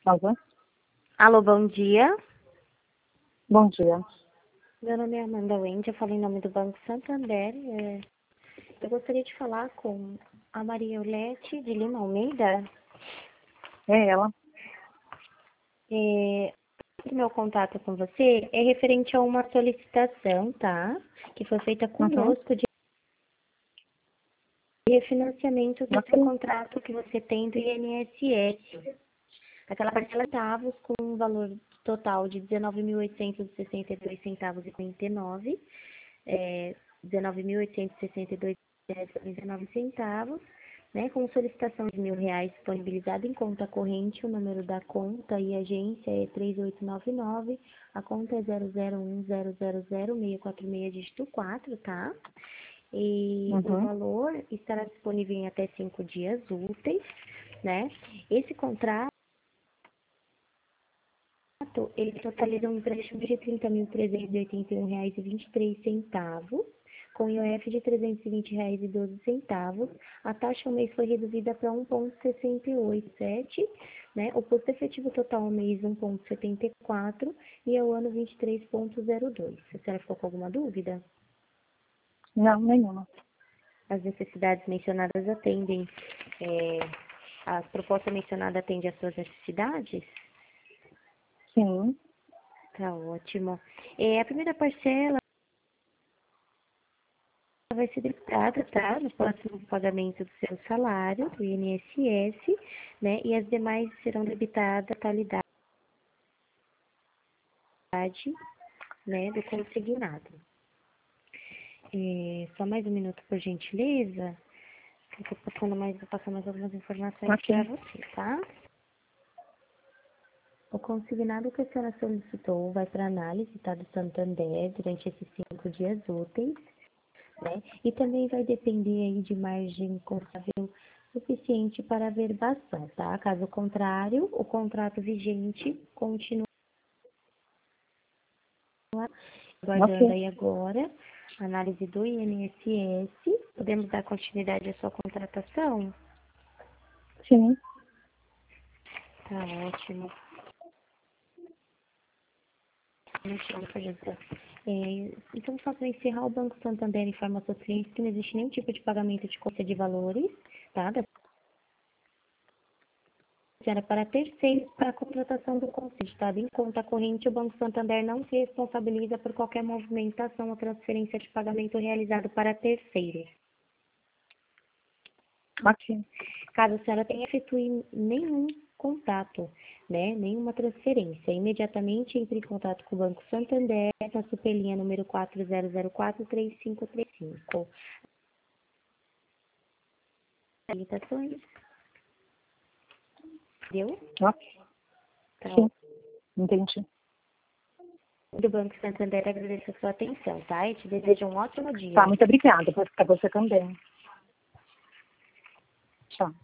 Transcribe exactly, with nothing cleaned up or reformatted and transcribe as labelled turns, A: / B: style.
A: Alô?
B: Alô, bom dia.
A: Bom dia.
B: Meu nome é Amanda Wendy, eu falo em nome do Banco Santander. É, eu gostaria de falar com a Maria Eulete de Lima Almeida.
A: É ela?
B: É, o meu contato com você é referente a uma solicitação, tá? Que foi feita
A: Uhum.
B: conosco de refinanciamento do seu
A: Ok.
B: contrato que você tem do I N S S. Aquela parcela de centavos com um valor total de dezenove mil oitocentos e sessenta e dois centavos e quarenta e nove, é, dezenove mil oitocentos e sessenta e dois reais e quarenta e nove centavos, né, com solicitação de mil reais disponibilizado em conta corrente. O número da conta e agência é três oito nove nove, a conta é zero zero um zero zero zero seis quatro seis dígito quatro, tá? E o
A: Uhum.
B: valor estará disponível em até cinco dias úteis, né? Esse contrato ele totaliza um empréstimo de trinta mil trezentos e oitenta e um reais e vinte e três centavos, com I O F de trezentos e vinte reais e doze centavos. A taxa ao mês foi reduzida para um vírgula sessenta e oito sete, né? O custo efetivo total ao mês um vírgula setenta e quatro e ao ano vinte e três vírgula zero dois. A senhora ficou com alguma dúvida?
A: Não, nenhuma.
B: As necessidades mencionadas atendem, é, a proposta mencionada atende às suas necessidades?
A: Sim.
B: Tá ótimo. É, a primeira parcela vai ser debitada, tá? No próximo pagamento do seu salário, do I N S S, né? E as demais serão debitadas a totalidade, né, do consignado. É, só mais um minuto, por gentileza. Eu tô passando mais, vou passar mais algumas informações
A: Ok.
B: para você, tá? O consignado que a senhora solicitou vai para análise, tá, do Santander durante esses cinco dias úteis, né? E também vai depender aí de margem contábil suficiente para averbação, tá? Caso contrário, o contrato vigente continua aguardando
A: Ok.
B: aí agora a análise do I N S S. Podemos dar continuidade à sua contratação?
A: Sim.
B: Tá ótimo. Então, por exemplo, é, então, só para encerrar, o Banco Santander informa aos seus clientes que não existe nenhum tipo de pagamento de conta de valores, tá? Da senhora para terceiros para a contratação do consignado em conta corrente. O Banco Santander não se responsabiliza por qualquer movimentação ou transferência de pagamento realizado para terceiros.
A: Ok.
B: Caso a senhora tenha efetuado nenhum contato, né, nenhuma transferência, imediatamente entre em contato com o Banco Santander na superlinha número quatro zero zero quatro três cinco três cinco. Habilitações, deu?
A: Ok.
B: Tá.
A: Sim. Entendi.
B: Do Banco Santander, agradeço a sua atenção, tá? E te desejo um ótimo
A: Tá,
B: dia.
A: muito obrigada. Para você também. Tchau.